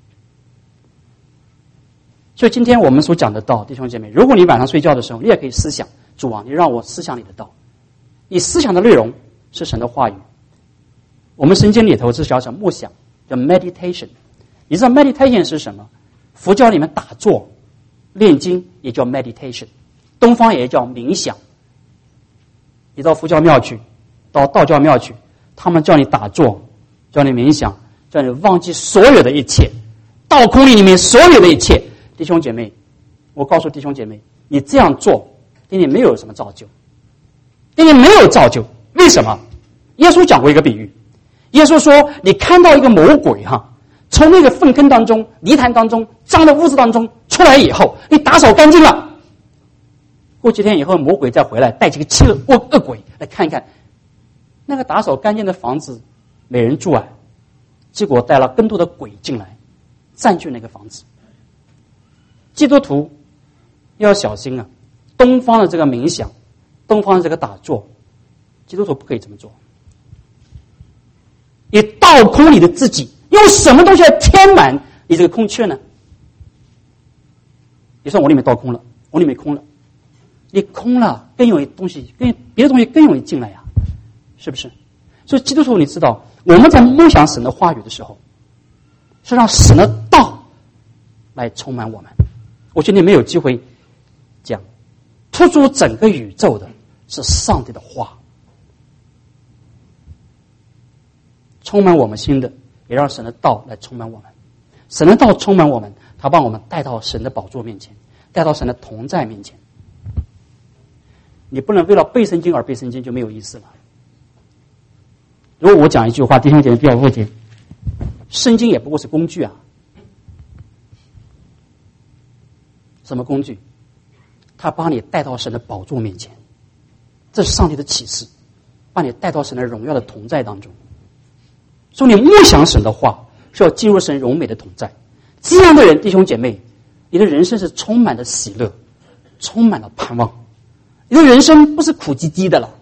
所以今天我们所讲的道，弟兄姐妹，如果你晚上睡觉的时候，你也可以思想，主啊，你让我思想你的道。你思想的内容是神的话语。我们圣经里头是叫什么？默想，叫 meditation。你知道 meditation 是什么？佛教里面打坐、念经也叫 meditation， 东方也叫冥想。你到佛教庙去，到道教庙去，他们叫你打坐，叫你冥想，叫你忘记所有的一切，倒空里面所有的一切。弟兄姐妹，我告诉弟兄姐妹，你这样做对你没有什么造就，对你没有造就。为什么？耶稣讲过一个比喻，耶稣说，你看到一个魔鬼哈，从那个粪坑当中、泥潭当中、脏的屋子当中出来以后，你打扫干净了，过几天以后，魔鬼再回来，带几个七恶恶恶鬼来看一看，那个打扫干净的房子没人住啊，结果带了更多的鬼进来，占据那个房子。基督徒要小心啊！东方的这个冥想，东方的这个打坐，基督徒不可以这么做。你倒空你的自己，用什么东西来填满你这个空缺呢？你说我里面倒空了，我里面空了，你空了，更有东西，更别的东西更容易进来呀、啊，是不是？所以基督徒，你知道我们在梦想神的话语的时候，是让神的道来充满我们。我今天没有机会讲，突出整个宇宙的是上帝的话，充满我们心的，也让神的道来充满我们。神的道充满我们，他把我们带到神的宝座面前，带到神的同在面前。你不能为了背圣经而背圣经，就没有意思了。如果我讲一句话，弟兄姐妹不要误解，圣经也不过是工具啊。什么工具？他把你带到神的宝座面前，这是上帝的启示，把你带到神的荣耀的同在当中。所以你默想神的话，是要进入神荣美的同在。这样的人，弟兄姐妹，你的人生是充满了喜乐，充满了盼望，你的人生不是苦唧唧的了。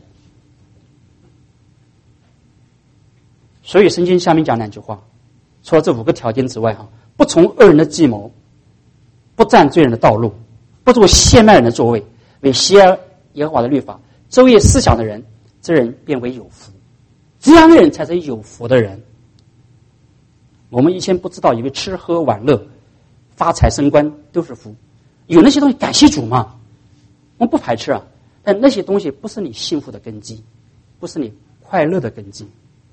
所以圣经下面讲两句话，除了这五个条件之外，哈，不从恶人的计谋，不占罪人的道路，不做亵慢人的座位，为喜爱耶和华的律法，昼夜思想的人，这人便为有福。这样的人才是有福的人。我们以前不知道，以为吃喝玩乐、发财升官都是福，有那些东西感谢主嘛，我们不排斥啊。但那些东西不是你幸福的根基，不是你快乐的根基。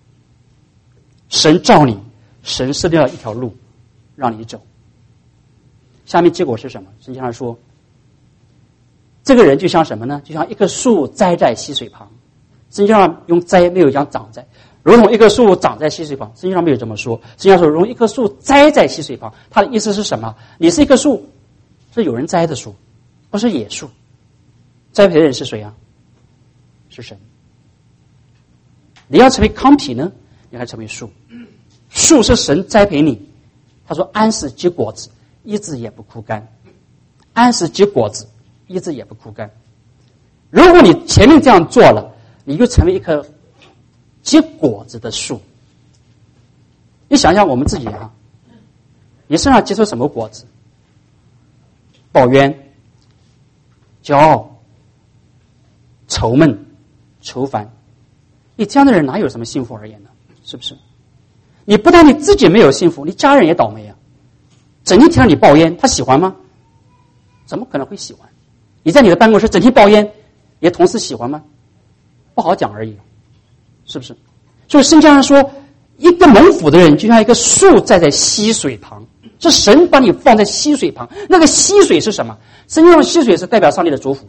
神造你，神设定了一条路让你走。下面结果是什么？圣经上说， 这个人就像什么呢？就像一棵树栽在溪水旁。圣经上用栽没有讲长在，如同一棵树长在溪水旁，圣经上没有这么说。圣经上说如同一棵树栽在溪水旁，它的意思是什么？你是一棵树，是有人栽的树，不是野树。栽培的人是谁啊？是神。你要成为糠皮呢，你还成为树。树是神栽培你，他说安时结果子，一直也不枯干。安时结果子，一直也不枯干。如果你前面这样做了，你就成为一棵结果子的树。你想想我们自己啊，你身上结出什么果子？抱怨、骄傲、愁闷、愁烦。你这样的人哪有什么幸福而言呢？是不是？你不但你自己没有幸福，你家人也倒霉啊！整天听到你抱怨，他喜欢吗？怎么可能会喜欢？你在你的办公室整天抱怨，你的同事喜欢吗？不好讲而已，是不是？所以圣经上说，一个蒙福的人就像一个树栽在溪水旁，是神把你放在溪水旁。那个溪水是什么？圣经上溪水是代表上帝的祝福，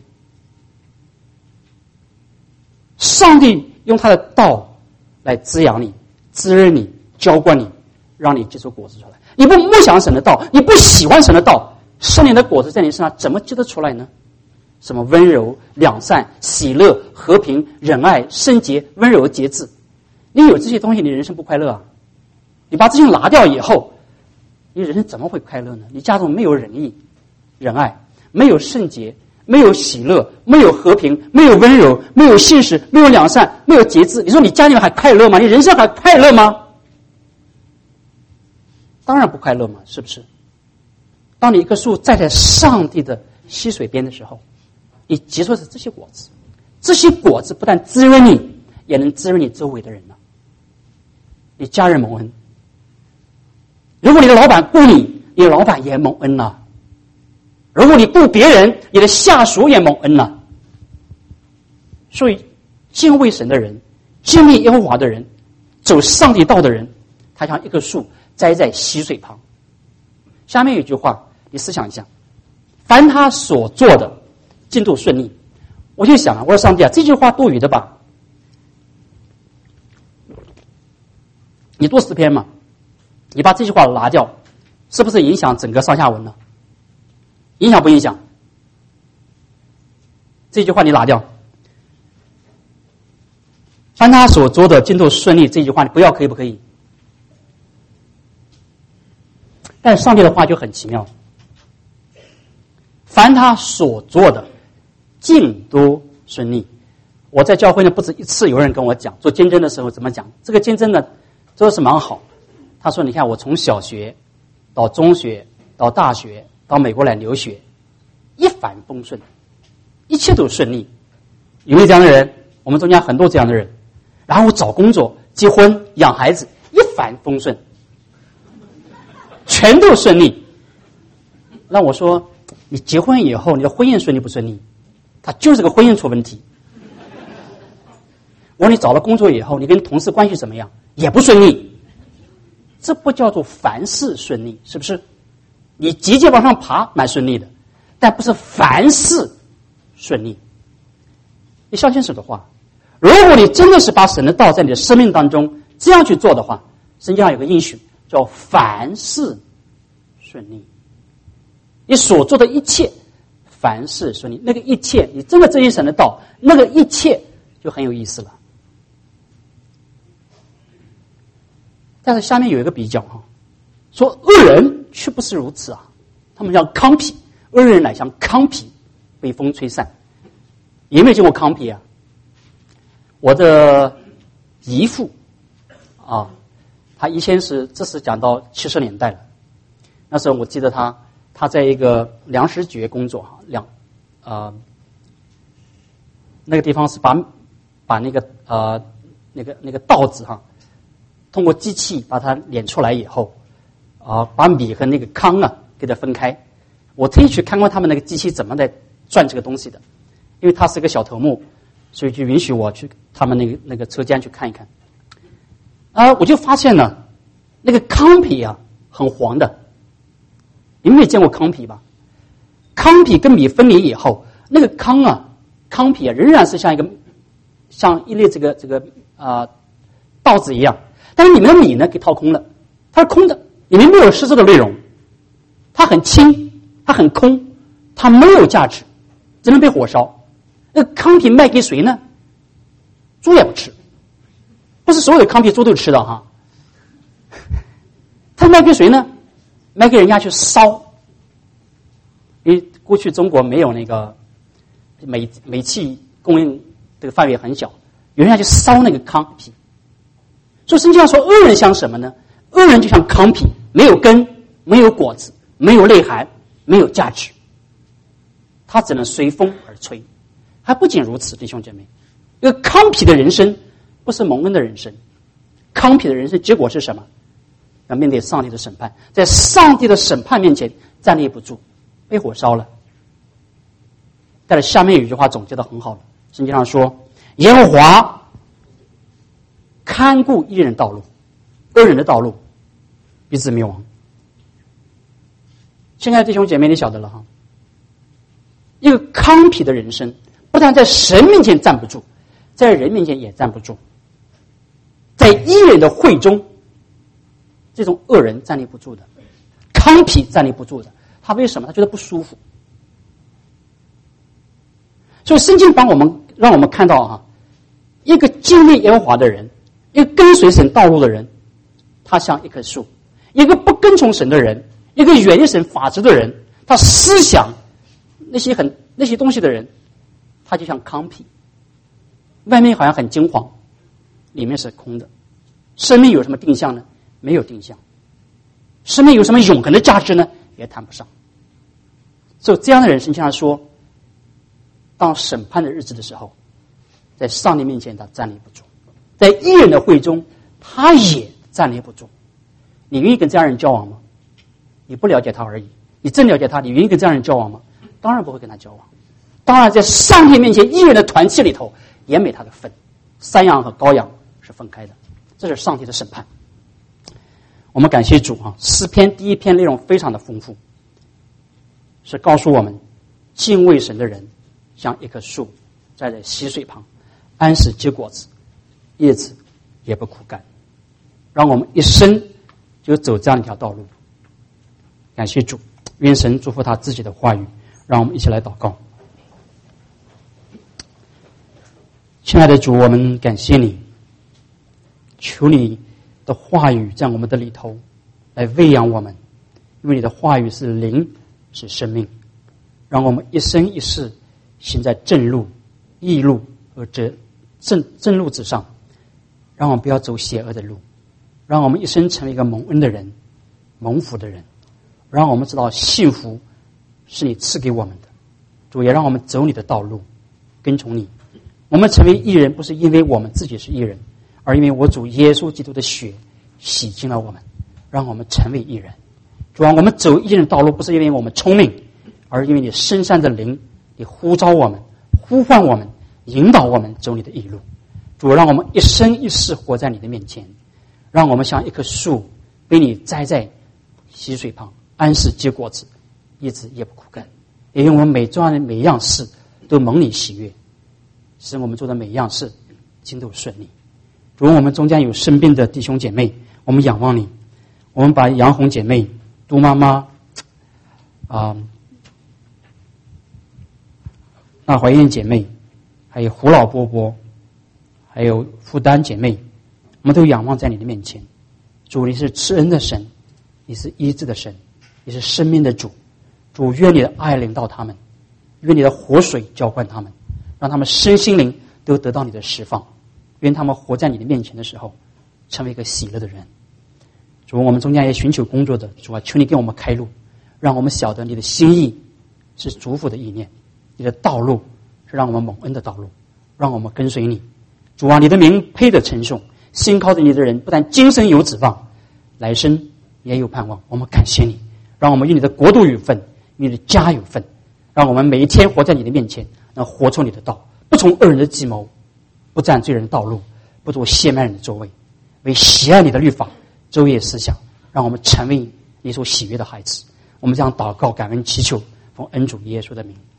上帝用他的道来滋养你、滋润你、浇灌你，让你结出果子出来。你不默想神的道，你不喜欢神的道，圣灵的果子在你身上怎么结得出来呢？什么温柔、良善、喜乐、和平、仁爱、圣洁、温柔、节制，你有这些东西，你人生不快乐啊！你把这些拿掉以后，你人生怎么会快乐呢？你家中没有仁义、仁爱，没有圣洁，没有喜乐，没有和平，没有温柔，没有信实，没有良善，没有节制，你说你家里面还快乐吗？你人生还快乐吗？当然不快乐嘛，是不是？当你一棵树栽在上帝的溪水边的时候，你结出的是这些果子，这些果子不但滋润你，也能滋润你周围的人了。你家人蒙恩，如果你的老板雇你，你的老板也蒙恩了；如果你雇别人，你的下属也蒙恩了。所以，敬畏神的人，经历耶和华的人，走上帝道的人，他像一棵树栽在溪水旁。下面有一句话，你思想一下：凡他所做的，进度顺利。我就想啊，我说上帝啊，这句话多余的吧？你读诗篇嘛，你把这句话拿掉，是不是影响整个上下文呢？影响不影响？这句话你拿掉，凡他所做的进度顺利，这句话你不要，可以不可以？但上帝的话就很奇妙，凡他所做的尽都顺利。我在教会呢不止一次有人跟我讲，做见证的时候怎么讲，这个见证呢都是蛮好。他说你看我从小学到中学到大学到美国来留学，一帆风顺，一切都顺利。有没有这样的人？我们中间很多这样的人。然后找工作、结婚、养孩子，一帆风顺，全都顺利。那我说你结婚以后你的婚姻顺利不顺利？他就是个婚姻出问题。我说你找了工作以后，你跟同事关系怎么样？也不顺利。这不叫做凡事顺利，是不是？你节节往上爬蛮顺利的，但不是凡事顺利。你相信神的话，如果你真的是把神的道在你的生命当中这样去做的话，圣经上有个应许叫凡事顺利。你所做的一切凡事顺利，那个一切你真的遵循神的道，那个一切就很有意思了。但是下面有一个比较哈，说恶人却不是如此啊，他们像糠皮，恶人乃像糠皮，被风吹散。有没有见过糠皮啊？我的姨父啊，他以前是，这是讲到七十年代了。那时候我记得他，他在一个粮食局工作哈，粮，呃，那个地方是把把那个呃那个那个稻子哈，通过机器把它碾出来以后，啊，把米和那个糠啊给它分开。我特意去看过他们那个机器怎么在转这个东西的，因为他是个小头目，所以就允许我去他们那个那个车间去看一看。啊，我就发现呢，那个糠皮啊很黄的。你们也见过糠皮吧？糠皮跟米分离以后， 那个糠啊，糠皮啊，仍然是像一个像一粒这个这个啊、呃、稻子一样，但是里面的米呢给掏空了，它是空的，里面没有实质的内容，它很轻，它很空，它没有价值，只能被火烧。那糠皮卖给谁呢？猪也不吃，不是所有的糠皮猪都吃的哈。他卖给谁呢？卖给人家去烧。因为过去中国没有那个煤煤气供应，这个范围很小，有人要去烧那个糠皮。所以圣经上说，恶人像什么呢？恶人就像糠皮，没有根，没有果子，没有内涵，没有价值，它只能随风而吹。还不仅如此，弟兄姐妹，一个糠皮的人生不是蒙恩的人生，糠皮的人生结果是什么？要面对上帝的审判，在上帝的审判面前站立不住，被火烧了。但是下面有一句话总结得很好了，圣经上说，耶和华看顾义人道路，恶人的道路必致灭亡。现在弟兄姐妹你晓得了哈，一个糠皮的人生不但在神面前站不住，在人面前也站不住，在义人的会中，这种恶人站立不住的，糠皮站立不住的，他为什么？他觉得不舒服。所以圣经帮我们让我们看到哈，一个敬畏耶和华的人，一个跟随神道路的人，他像一棵树；一个不跟从神的人，一个远离神法则的人，他思想那些很那些东西的人，他就像糠皮，外面好像很金黄，里面是空的。生命有什么定向呢？没有定向。生命有什么永恒的价值呢？也谈不上。所以这样的人，圣经上说，当审判的日子的时候，在上帝面前他站立不住，在义人的会中他也站立不住。你愿意跟这样人交往吗？你不了解他而已。你真了解他，你愿意跟这样人交往吗？当然不会跟他交往。当然在上帝面前义人的团契里头也没他的份。山羊和羔羊是分开的，这是上帝的审判。我们感谢主啊，诗篇第一篇内容非常的丰富，是告诉我们敬畏神的人像一棵树栽在溪水旁，安时结果子，叶子也不枯干，让我们一生就走这样一条道路。感谢主，愿神祝福他自己的话语。让我们一起来祷告。亲爱的主，我们感谢你，求你的话语在我们的里头来喂养我们，因为你的话语是灵，是生命，让我们一生一世行在正路、义路和这正正路之上，让我们不要走邪恶的路，让我们一生成为一个蒙恩的人、蒙福的人，让我们知道幸福是你赐给我们的。主也让我们走你的道路，跟从你。我们成为义人，不是因为我们自己是义人，而因为我主耶稣基督的血洗净了我们，让我们成为义人。主啊，我们走义人的道路，不是因为我们聪明，而因为你深山的灵，你呼召我们，呼唤我们，引导我们走你的义路。主，让我们一生一世活在你的面前，让我们像一棵树被你栽在溪水旁，安时结果子，叶子也不枯干。也用我们每做的每一样事都蒙你喜悦，使我们做的每一样事尽都顺利。如果我们中间有生病的弟兄姐妹，我们仰望你，我们把杨红姐妹、杜妈妈、啊、那怀燕姐妹，还有胡老伯伯，还有负担姐妹，我们都仰望在你的面前。主，你是慈恩的神，你是医治的神，你是生命的主。主，愿你的爱领导他们，愿你的活水浇灌他们，让他们身心灵都得到你的释放。愿他们活在你的面前的时候成为一个喜乐的人。主，我们中间也寻求工作的，主啊，求你给我们开路，让我们晓得你的心意是祝福的意念，你的道路是让我们蒙恩的道路，让我们跟随你。主啊，你的名配得称颂，信靠着你的人不但今生有指望，来生也有盼望。我们感谢你，让我们与你的国度有份，与你的家有份，让我们每一天活在你的面前，能活出你的道，不从恶人的计谋，不占罪人的道路，不做亵慢人的座位，为喜爱你的律法昼夜思想，让我们成为你所喜悦的孩子。我们这样祷告感恩祈求，奉恩主耶稣的名。